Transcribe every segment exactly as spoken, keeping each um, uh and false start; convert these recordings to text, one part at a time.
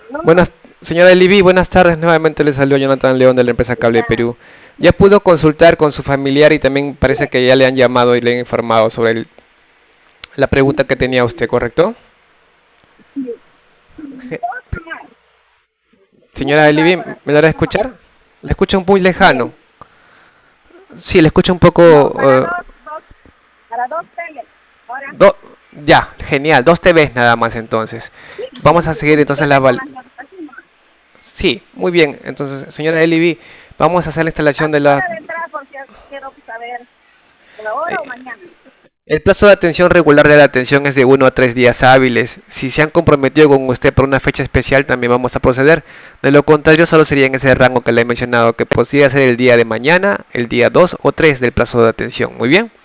Buenas, señora Elivi, buenas tardes. Nuevamente le salió Jonathan León de la empresa Cable Perú. Ya pudo consultar con su familiar y también parece que ya le han llamado y le han informado sobre el- la pregunta que tenía usted, ¿correcto? Je- Señora Elivi, ¿me la hará escuchar? Le escucho muy lejano. Sí, le escucho un poco... No, para eh, dos, dos, para dos teles. Ahora, do- ya, genial. Dos T Vs nada más entonces. Vamos a seguir entonces la... quédate con val- las así nomás. Sí, muy bien. Entonces, señora Elivi, vamos a hacer la instalación ¿A de qué la... hora de entrar? Porque quiero saber, ¿ahora o mañana? El plazo de atención regular de la atención es de uno a tres días hábiles. Si se han comprometido con usted por una fecha especial, también vamos a proceder. De lo contrario, solo sería en ese rango que le he mencionado, que podría ser el día de mañana, el día dos o tres del plazo de atención. Muy bien.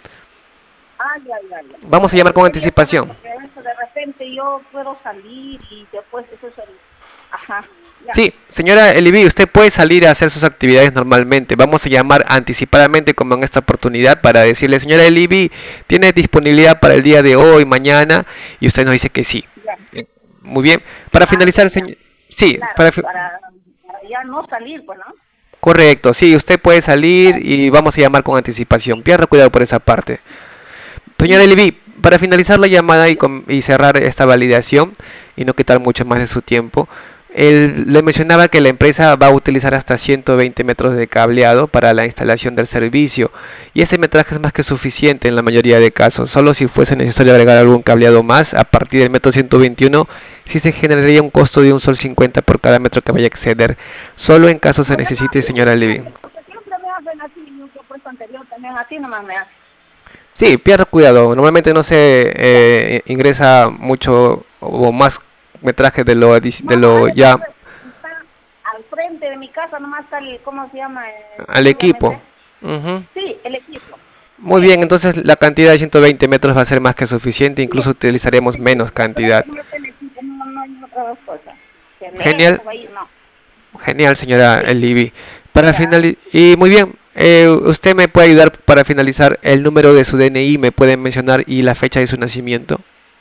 Ay, ay, ay, ay. Vamos a llamar Eh, con quería saber anticipación. porque eso de repente yo puedo salir y después eso es el... Ajá, ya. Sí, señora Elivi, usted puede salir a hacer sus actividades normalmente. Vamos a llamar anticipadamente como en esta oportunidad para decirle, señora Elivi, ¿tiene disponibilidad para el día de hoy, mañana? Y usted nos dice que sí. Ya. Eh, Muy bien. Para Ah, ya, finalizar, ya. señor... Sí, Claro, para... fi- para, para ya no salir, pues, ¿no? Correcto, sí, usted puede salir y vamos a llamar con anticipación. Pierda cuidado por esa parte. Señora Ya. Elivi, para finalizar la llamada y, com- y cerrar esta validación y no quitar mucho más de su tiempo, él le mencionaba que la empresa va a utilizar hasta ciento veinte metros de cableado para la instalación del servicio y ese metraje es más que suficiente en la mayoría de casos. Solo si fuese necesario agregar algún cableado más a partir del metro ciento veintiuno, sí se generaría un costo de un sol cincuenta por cada metro que vaya a exceder. Solo en caso se Lo que pasa necesite, señora Elivi. es que siempre me hacen así, yo que he puesto anterior también así nomás me hacen. Sí, pierda cuidado. Normalmente no se eh, ingresa mucho o más metraje de lo, adi- de No, no, lo hay otro ya que está al frente de mi casa, nomás está el, ¿cómo se llama? Eh, al ¿Cómo le equipo. meter? Ujú. Sí, el equipo. Muy bien, Ese. entonces la cantidad de ciento veinte metros va a ser más que suficiente, Sí, incluso utilizaremos menos por eso cantidad. no está el equipo, no, no hay otras cosas. Que Genial, lejos ahí, no. genial, señora Sí, Elivi. Para ya. finalizar, y muy bien, eh, usted me puede ayudar para finalizar el número de su D N I, me puede mencionar y la fecha de su nacimiento.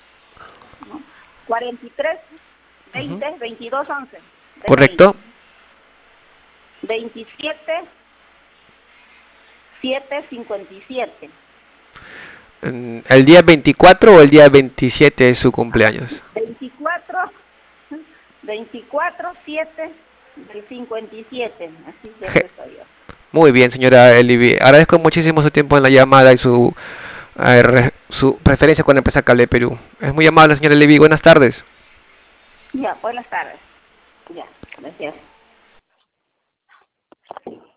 ¿No? cuarenta y tres, Ujú. veinte, veintidós, once, D N I. ¿Correcto? veintisiete, siete, cincuenta y siete. Mm, ¿El día veinticuatro o el día veintisiete es su cumpleaños? veinticuatro, veinticuatro, siete del cincuenta y siete. Así Je- siempre soy yo. Muy bien, señora Elivi. Agradezco muchísimo su tiempo en la llamada y su, eh, re- su preferencia con la empresa Cable Perú. Es muy amable, señora Elivi. Buenas tardes. Ya, buenas tardes. Ya, gracias.